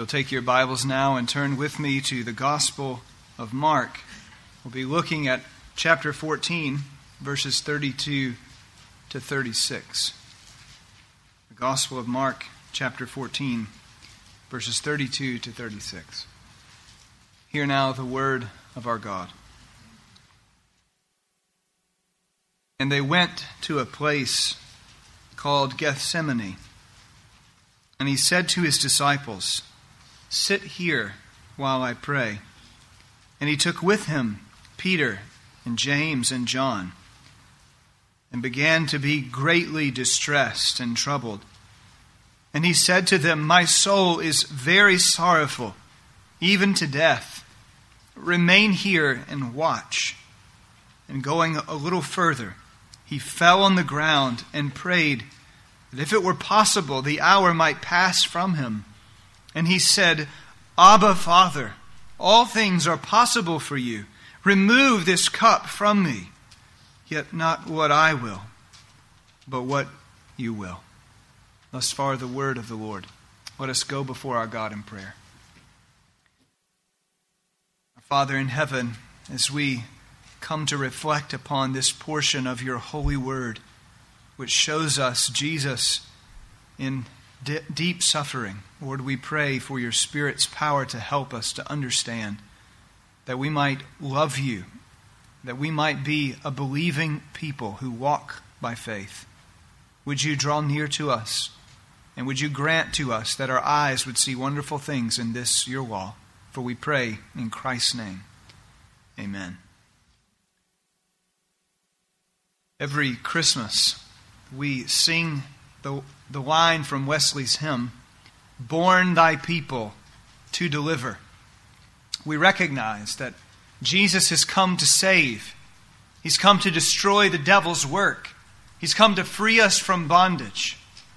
You'll take your Bibles now and turn with me to the Gospel of Mark. We'll be looking at chapter 14, verses 32 to 36. The Gospel of Mark, chapter 14, verses 32 to 36. Hear now the word of our God. And they went to a place called Gethsemane, and he said to his disciples, "Sit here while I pray." And he took with him Peter and James and John, and began to be greatly distressed and troubled. And he said to them, "My soul is very sorrowful, even to death. Remain here and watch." And going a little further, he fell on the ground and prayed that if it were possible, the hour might pass from him. And he said, "Abba, Father, all things are possible for you. Remove this cup from me. Yet not what I will, but what you will." Thus far the word of the Lord. Let us go before our God in prayer. Our Father in heaven, as we come to reflect upon this portion of your holy word, which shows us Jesus in deep suffering, Lord, we pray for your Spirit's power to help us to understand, that we might love you, that we might be a believing people who walk by faith. Would you draw near to us, and would you grant to us that our eyes would see wonderful things in this your law? For we pray in Christ's name. Amen. Every Christmas, we sing the line from Wesley's hymn, "Born thy people to deliver." We recognize that Jesus has come to save. He's come to destroy the devil's work. He's come to free us from bondage.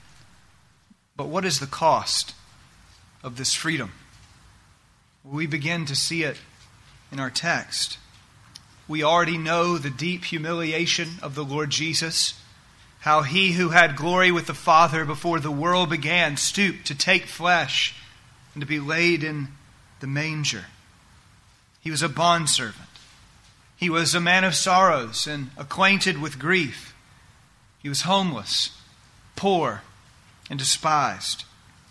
But what is the cost of this freedom? We begin to see it in our text. We already know the deep humiliation of the Lord Jesus, how he who had glory with the Father before the world began stooped to take flesh and to be laid in the manger. He was a bondservant. He was a man of sorrows and acquainted with grief. He was homeless, poor, and despised.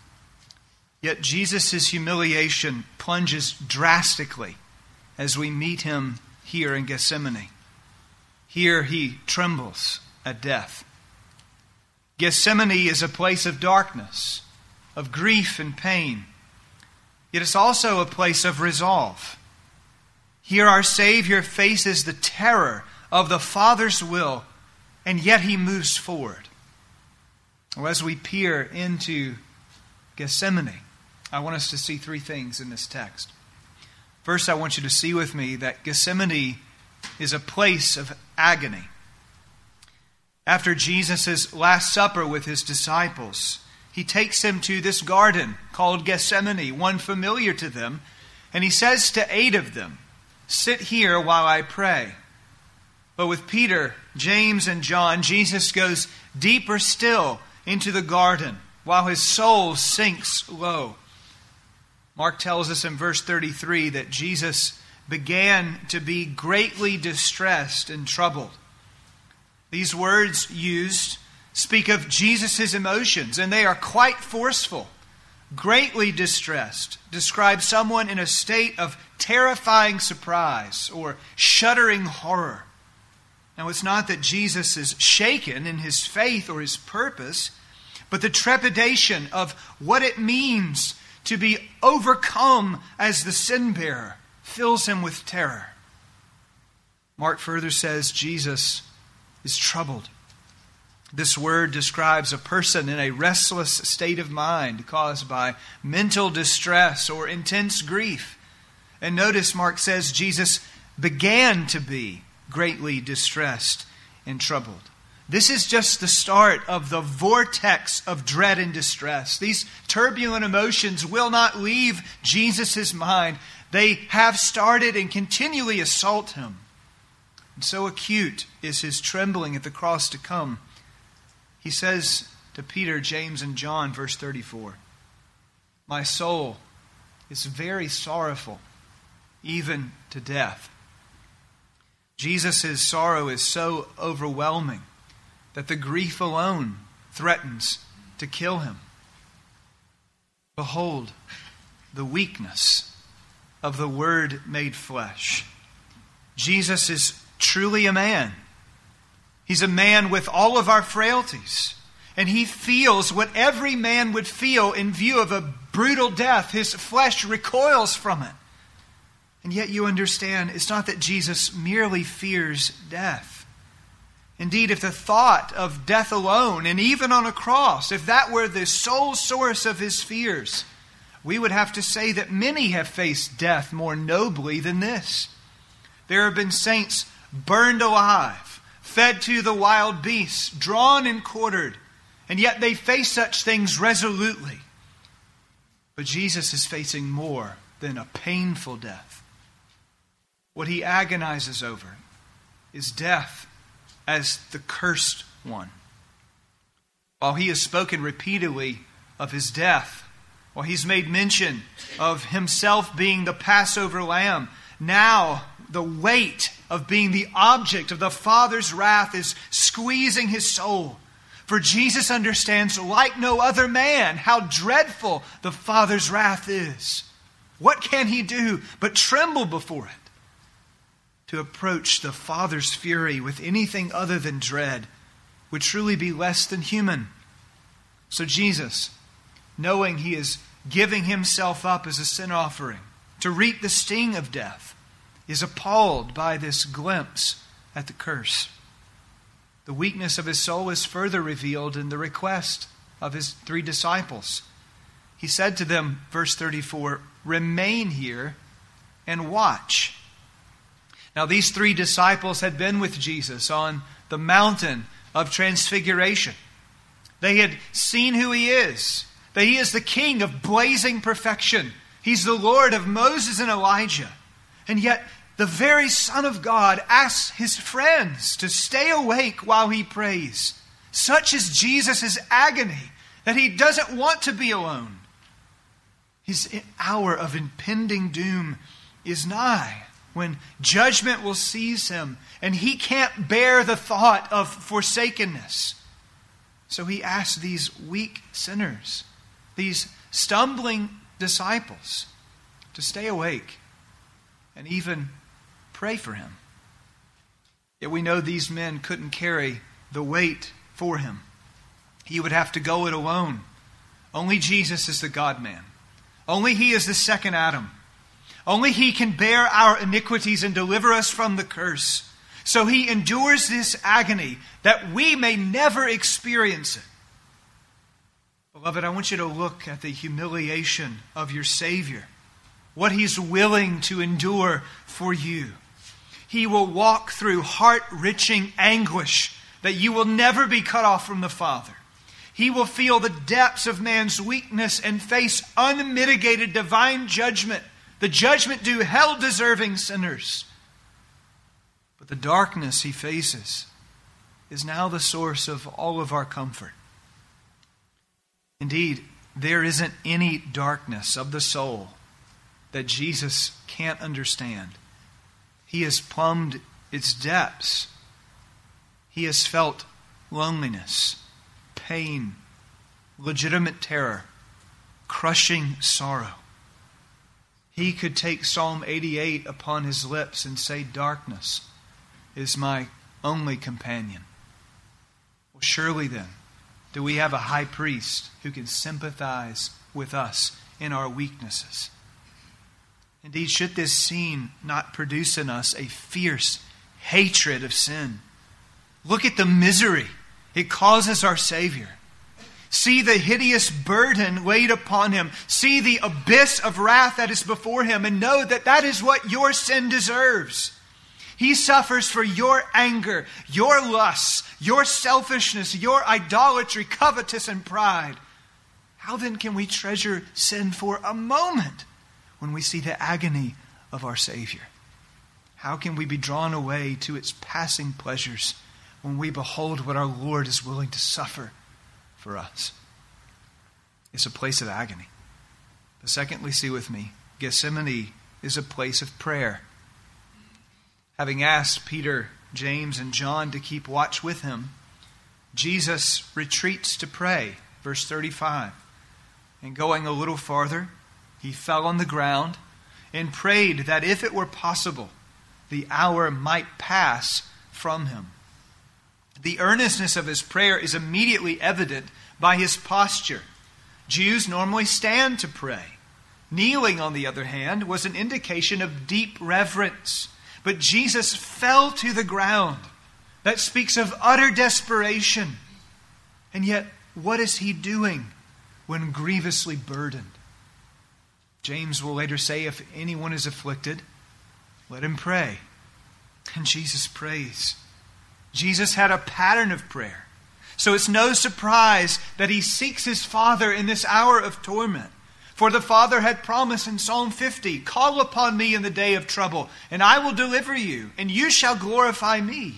Yet Jesus' humiliation plunges drastically as we meet him here in Gethsemane. Here he trembles at death. Gethsemane is a place of darkness, of grief and pain. Yet it's also a place of resolve. Here our Savior faces the terror of the Father's will, and yet he moves forward. Well, as we peer into Gethsemane, I want us to see three things in this text. First, I want you to see with me that Gethsemane is a place of agony. After Jesus' Last Supper with his disciples, he takes them to this garden called Gethsemane, one familiar to them, and he says to 8 of them, "Sit here while I pray." But with Peter, James, and John, Jesus goes deeper still into the garden while his soul sinks low. Mark tells us in verse 33 that Jesus began to be greatly distressed and troubled. These words used speak of Jesus' emotions, and they are quite forceful. Greatly distressed describes someone in a state of terrifying surprise or shuddering horror. Now, it's not that Jesus is shaken in his faith or his purpose, but the trepidation of what it means to be overcome as the sin-bearer fills him with terror. Mark further says Jesus is troubled. This word describes a person in a restless state of mind caused by mental distress or intense grief. And notice Mark says Jesus began to be greatly distressed and troubled. This is just the start of the vortex of dread and distress. These turbulent emotions will not leave Jesus' mind. They have started and continually assault him. And so acute is his trembling at the cross to come. He says to Peter, James, and John, verse 34, "My soul is very sorrowful, even to death. Jesus' sorrow is so overwhelming that the grief alone threatens to kill him. Behold the weakness of the Word made flesh. Jesus is truly a man. He's a man with all of our frailties. And he feels what every man would feel in view of a brutal death. His flesh recoils from it. And yet you understand, it's not that Jesus merely fears death. Indeed, if the thought of death alone, and even on a cross, if that were the sole source of his fears, we would have to say that many have faced death more nobly than this. There have been saints burned alive, fed to the wild beasts, drawn and quartered, and yet they face such things resolutely. But Jesus is facing more than a painful death. What he agonizes over is death as the cursed one. While he has spoken repeatedly of his death, while he's made mention of himself being the Passover lamb, now the weight of being the object of the Father's wrath is squeezing his soul. For Jesus understands like no other man how dreadful the Father's wrath is. What can he do but tremble before it? To approach the Father's fury with anything other than dread would truly be less than human. So Jesus, knowing he is giving himself up as a sin offering to reap the sting of death, is appalled by this glimpse at the curse. The weakness of his soul is further revealed in the request of his 3 disciples. He said to them, verse 34, "Remain here and watch." Now these 3 disciples had been with Jesus on the mountain of transfiguration. They had seen who he is, that he is the King of blazing perfection. He's the Lord of Moses and Elijah. And yet the very Son of God asks his friends to stay awake while he prays. Such is Jesus' agony that he doesn't want to be alone. His hour of impending doom is nigh, when judgment will seize him and he can't bear the thought of forsakenness. So he asks these weak sinners, these stumbling disciples, to stay awake and even pray for him. Yet we know these men couldn't carry the weight for him. He would have to go it alone. Only Jesus is the God-man. Only he is the second Adam. Only he can bear our iniquities and deliver us from the curse. So he endures this agony that we may never experience it. Beloved, I want you to look at the humiliation of your Savior, what he's willing to endure for you. He will walk through heart-wrenching anguish that you will never be cut off from the Father. He will feel the depths of man's weakness and face unmitigated divine judgment, the judgment due hell-deserving sinners. But the darkness he faces is now the source of all of our comfort. Indeed, there isn't any darkness of the soul that Jesus can't understand. He has plumbed its depths. He has felt loneliness, pain, legitimate terror, crushing sorrow. He could take Psalm 88 upon his lips and say, "Darkness is my only companion." Well, surely then, do we have a high priest who can sympathize with us in our weaknesses? Indeed, should this scene not produce in us a fierce hatred of sin? Look at the misery it causes our Savior. See the hideous burden laid upon him. See the abyss of wrath that is before him, and know that that is what your sin deserves. He suffers for your anger, your lusts, your selfishness, your idolatry, covetous, and pride. How then can we treasure sin for a moment when we see the agony of our Savior? How can we be drawn away to its passing pleasures when we behold what our Lord is willing to suffer for us? It's a place of agony. But secondly, see with me Gethsemane is a place of prayer. Having asked Peter, James, and John to keep watch with him, Jesus retreats to pray. Verse 35. And going a little farther, he fell on the ground and prayed that if it were possible, the hour might pass from him. The earnestness of his prayer is immediately evident by his posture. Jews normally stand to pray. Kneeling, on the other hand, was an indication of deep reverence. But Jesus fell to the ground. That speaks of utter desperation. And yet, what is he doing when grievously burdened? James will later say, if anyone is afflicted, let him pray. And Jesus prays. Jesus had a pattern of prayer. So it's no surprise that he seeks his Father in this hour of torment. For the Father had promised in Psalm 50, call upon me in the day of trouble, and I will deliver you, and you shall glorify me.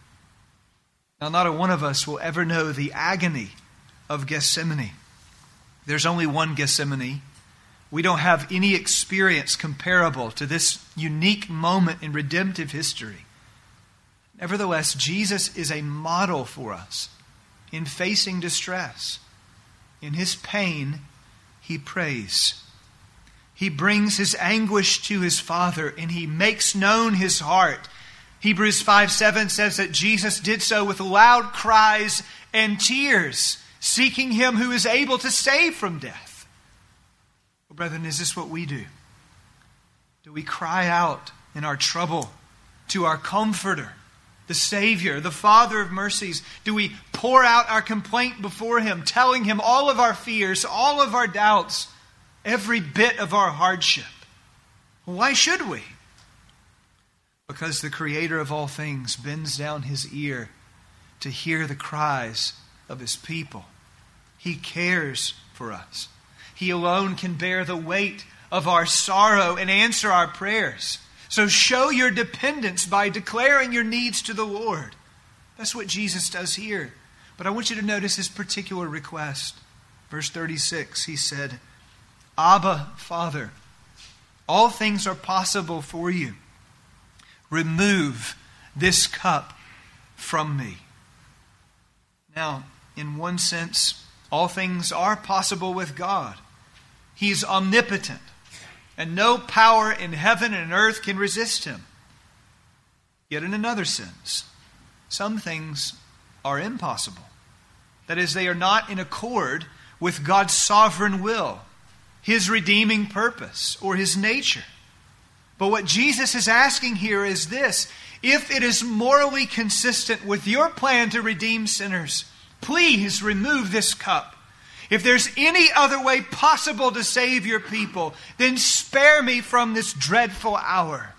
Now, not a one of us will ever know the agony of Gethsemane. There's only one Gethsemane. We don't have any experience comparable to this unique moment in redemptive history. Nevertheless, Jesus is a model for us in facing distress. In his pain, he prays. He brings his anguish to his Father, and he makes known his heart. Hebrews 5:7 says that Jesus did so with loud cries and tears, seeking him who is able to save from death. Well, brethren, is this what we do? Do we cry out in our trouble to our Comforter, the Savior, the Father of mercies? Do we pour out our complaint before him, telling him all of our fears, all of our doubts, every bit of our hardship? Why should we? Because the Creator of all things bends down his ear to hear the cries of his people. He cares for us. He alone can bear the weight of our sorrow and answer our prayers. So show your dependence by declaring your needs to the Lord. That's what Jesus does here. But I want you to notice his particular request. Verse 36, he said, Abba, Father, all things are possible for you. Remove this cup from me. Now, in one sense, all things are possible with God. He's omnipotent, and no power in heaven and earth can resist him. Yet in another sense, some things are impossible. That is, they are not in accord with God's sovereign will, his redeeming purpose, or his nature. But what Jesus is asking here is this: if it is morally consistent with your plan to redeem sinners, please remove this cup. If there's any other way possible to save your people, then spare me from this dreadful hour.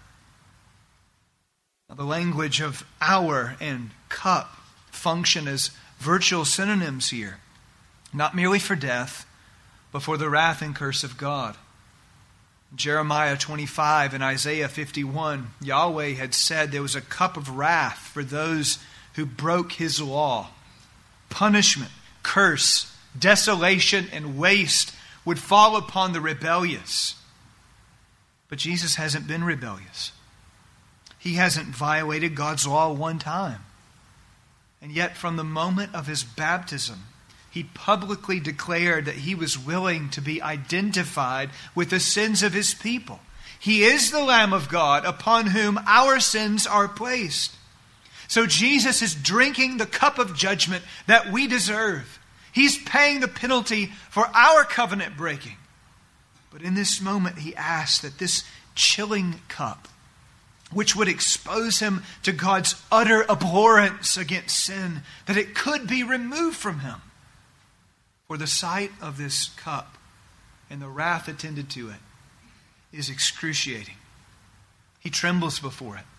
Now, the language of hour and cup function as virtual synonyms here, not merely for death, but for the wrath and curse of God. Jeremiah 25 and Isaiah 51, Yahweh had said there was a cup of wrath for those who broke his law. Punishment, curse, desolation, and waste would fall upon the rebellious. But Jesus hasn't been rebellious. He hasn't violated God's law one time. And yet from the moment of his baptism, he publicly declared that he was willing to be identified with the sins of his people. He is the Lamb of God upon whom our sins are placed. So Jesus is drinking the cup of judgment that we deserve. He's paying the penalty for our covenant breaking. But in this moment, he asks that this chilling cup, which would expose him to God's utter abhorrence against sin, that it could be removed from him. For the sight of this cup and the wrath attended to it is excruciating. He trembles before it.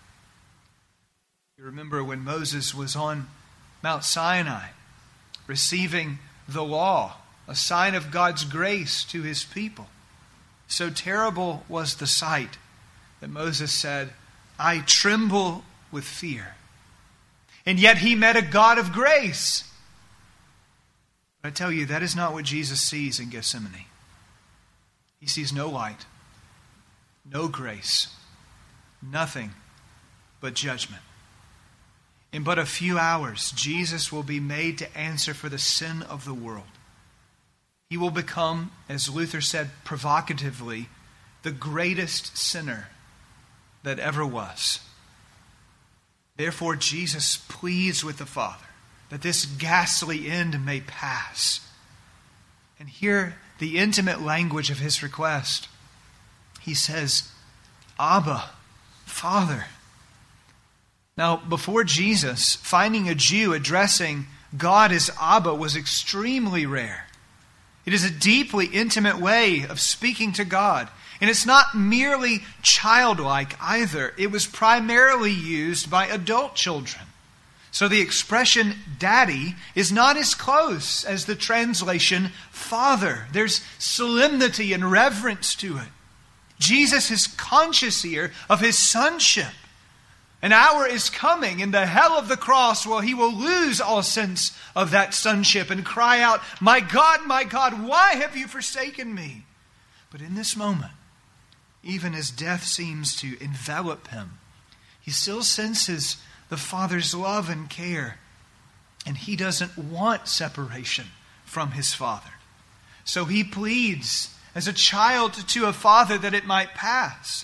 You remember when Moses was on Mount Sinai, receiving the law, a sign of God's grace to his people. So terrible was the sight that Moses said, I tremble with fear. And yet he met a God of grace. But I tell you, that is not what Jesus sees in Gethsemane. He sees no light. no grace, nothing but judgment. In but a few hours, Jesus will be made to answer for the sin of the world. He will become, as Luther said provocatively, the greatest sinner that ever was. Therefore, Jesus pleads with the Father that this ghastly end may pass. And hear the intimate language of his request. He says, Abba, Father. Now, before Jesus, finding a Jew addressing God as Abba was extremely rare. It is a deeply intimate way of speaking to God. And it's not merely childlike either. It was primarily used by adult children. So the expression daddy is not as close as the translation father. There's solemnity and reverence to it. Jesus is conscious here of his sonship. An hour is coming in the hell of the cross where he will lose all sense of that sonship and cry out, my God, why have you forsaken me? But in this moment, even as death seems to envelop him, he still senses the Father's love and care. And he doesn't want separation from his Father. So he pleads as a child to a father that it might pass.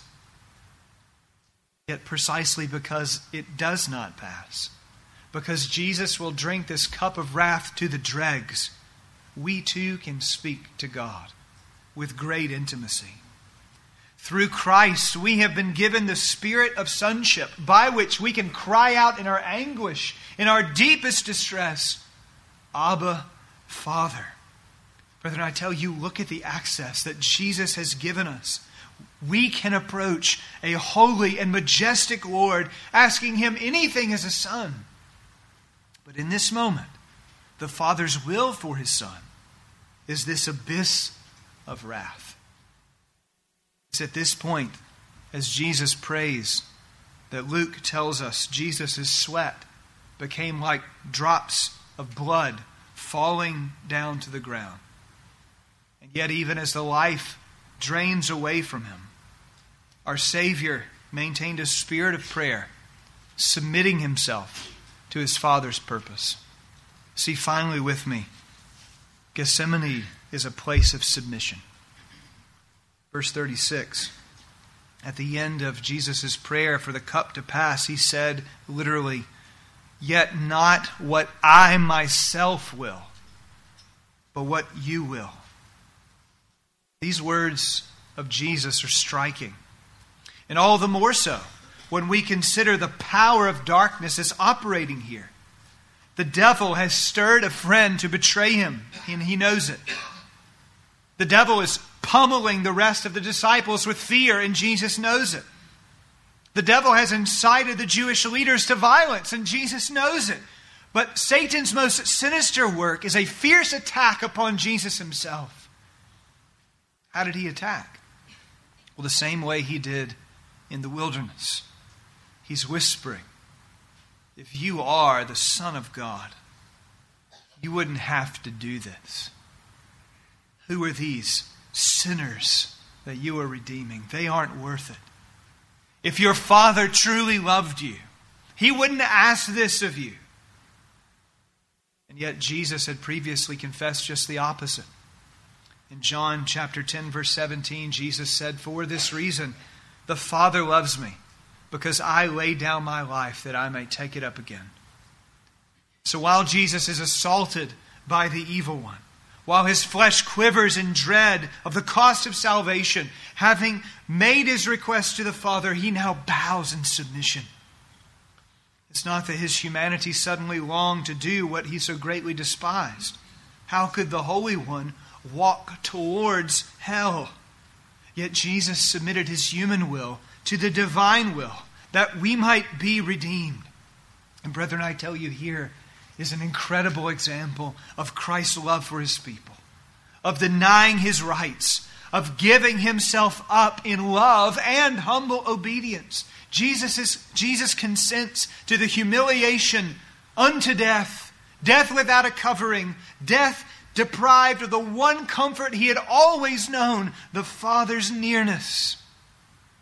Yet precisely because it does not pass, because Jesus will drink this cup of wrath to the dregs, we too can speak to God with great intimacy. Through Christ, we have been given the spirit of sonship by which we can cry out in our anguish, in our deepest distress, Abba, Father. Brethren, I tell you, look at the access that Jesus has given us. We can approach a holy and majestic Lord, asking him anything as a son. But in this moment, the Father's will for his Son is this abyss of wrath. It's at this point, as Jesus prays, that Luke tells us Jesus' sweat became like drops of blood falling down to the ground. And yet even as the life drains away from him, our Savior maintained a spirit of prayer, submitting himself to his Father's purpose. See finally with me, Gethsemane is a place of submission. Verse 36, at the end of Jesus' prayer for the cup to pass, he said literally, yet not what I myself will, but what you will. These words of Jesus are striking. And all the more so when we consider the power of darkness is operating here. The devil has stirred a friend to betray him, and he knows it. The devil is pummeling the rest of the disciples with fear, and Jesus knows it. The devil has incited the Jewish leaders to violence, and Jesus knows it. But Satan's most sinister work is a fierce attack upon Jesus himself. How did he attack? Well, the same way he did in the wilderness. He's whispering, if you are the Son of God, you wouldn't have to do this. Who are these sinners that you are redeeming? They aren't worth it. If your Father truly loved you, he wouldn't ask this of you. And yet Jesus had previously confessed just the opposite. In John chapter 10, verse 17, Jesus said, for this reason, the Father loves me, because I lay down my life that I may take it up again. So while Jesus is assaulted by the evil one, while his flesh quivers in dread of the cost of salvation, having made his request to the Father, he now bows in submission. It's not that his humanity suddenly longed to do what he so greatly despised. How could the Holy One walk towards hell? Yet Jesus submitted his human will to the divine will, that we might be redeemed. And brethren, I tell you, here is an incredible example of Christ's love for his people, of denying his rights, of giving himself up in love and humble obedience. Jesus consents to the humiliation unto death, death without a covering, death deprived of the one comfort he had always known, the Father's nearness.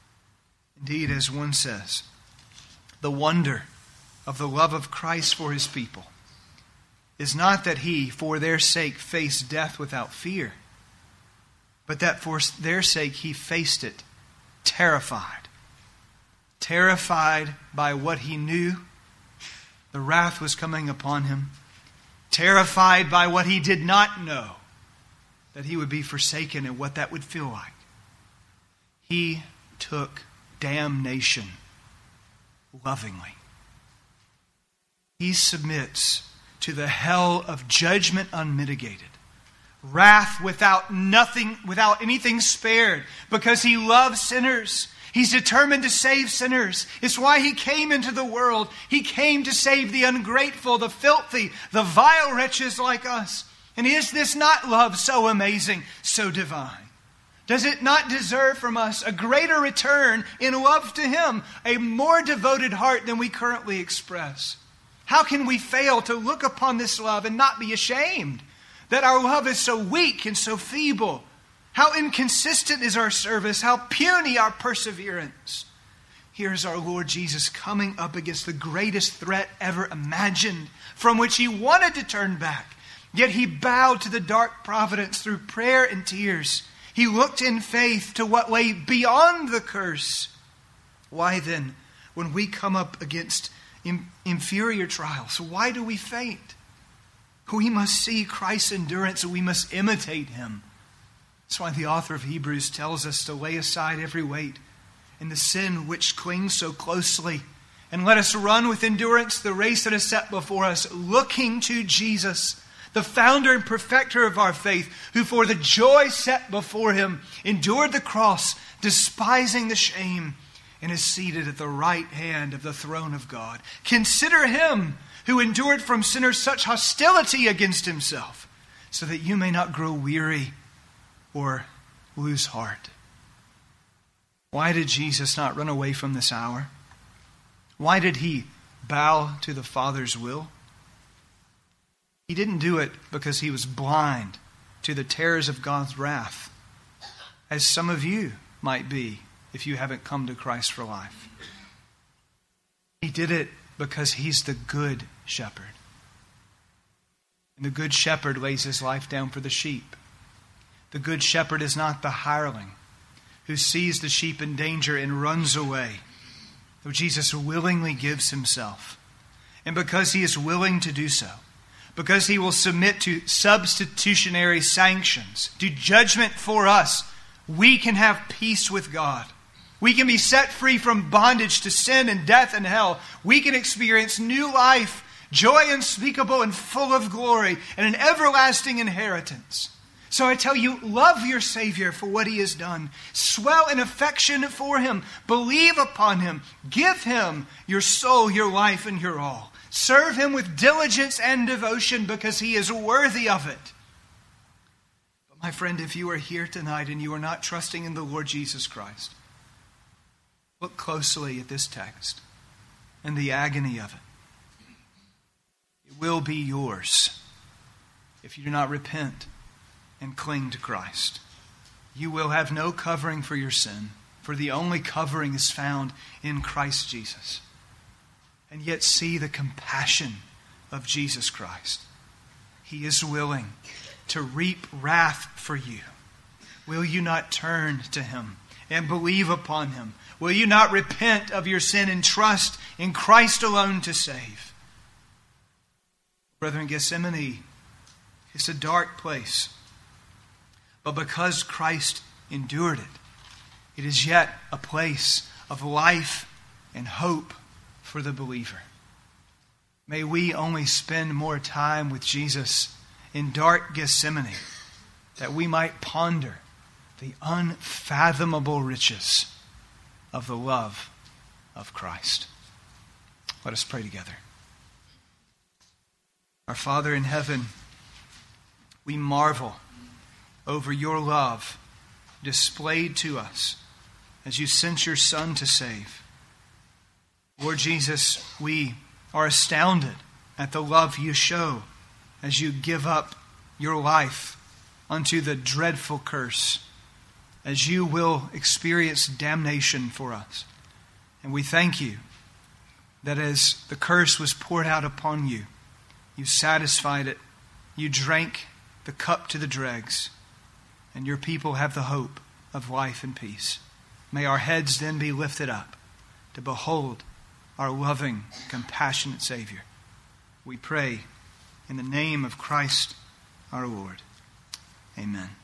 Indeed, as one says, the wonder of the love of Christ for his people is not that he, for their sake, faced death without fear, but that for their sake he faced it terrified. Terrified by what he knew, the wrath was coming upon him. Terrified by what he did not know, that he would be forsaken and what that would feel like. He took damnation lovingly. He submits to the hell of judgment unmitigated, wrath without anything spared, because he loves sinners. He's determined to save sinners. It's why he came into the world. He came to save the ungrateful, the filthy, the vile wretches like us. And is this not love so amazing, so divine? Does it not deserve from us a greater return in love to him, a more devoted heart than we currently express? How can we fail to look upon this love and not be ashamed that our love is so weak and so feeble? How inconsistent is our service? How puny our perseverance? Here's our Lord Jesus coming up against the greatest threat ever imagined, from which he wanted to turn back. Yet he bowed to the dark providence through prayer and tears. He looked in faith to what lay beyond the curse. Why then, when we come up against inferior trials, why do we faint? We must see Christ's endurance and we must imitate him. That's why the author of Hebrews tells us to lay aside every weight and the sin which clings so closely, and let us run with endurance the race that is set before us, looking to Jesus, the founder and perfecter of our faith, who for the joy set before him endured the cross, despising the shame, and is seated at the right hand of the throne of God. Consider him who endured from sinners such hostility against himself, so that you may not grow weary or lose heart. Why did Jesus not run away from this hour? Why did he bow to the Father's will? He didn't do it because he was blind to the terrors of God's wrath, as some of you might be if you haven't come to Christ for life. He did it because he's the good shepherd. And the good shepherd lays his life down for the sheep. The good shepherd is not the hireling who sees the sheep in danger and runs away, though Jesus willingly gives himself. And because he is willing to do so, because he will submit to substitutionary sanctions, to judgment for us, we can have peace with God. We can be set free from bondage to sin and death and hell. We can experience new life, joy unspeakable and full of glory, and an everlasting inheritance. So I tell you, love your Savior for what he has done. Swell in affection for him. Believe upon him. Give him your soul, your life, and your all. Serve him with diligence and devotion because he is worthy of it. But my friend, if you are here tonight and you are not trusting in the Lord Jesus Christ, look closely at this text and the agony of it. It will be yours if you do not repent and cling to Christ. You will have no covering for your sin, for the only covering is found in Christ Jesus. And yet see the compassion of Jesus Christ. He is willing to reap wrath for you. Will you not turn to him and believe upon him? Will you not repent of your sin and trust in Christ alone to save? Brethren, Gethsemane is a dark place. But because Christ endured it, it is yet a place of life and hope for the believer. May we only spend more time with Jesus in dark Gethsemane, that we might ponder the unfathomable riches of the love of Christ. Let us pray together. Our Father in heaven, we marvel over your love displayed to us as you sent your Son to save. Lord Jesus, we are astounded at the love you show as you give up your life unto the dreadful curse, as you will experience damnation for us. And we thank you that as the curse was poured out upon you, you satisfied it, you drank the cup to the dregs, and your people have the hope of life and peace. May our heads then be lifted up to behold our loving, compassionate Savior. We pray in the name of Christ our Lord. Amen.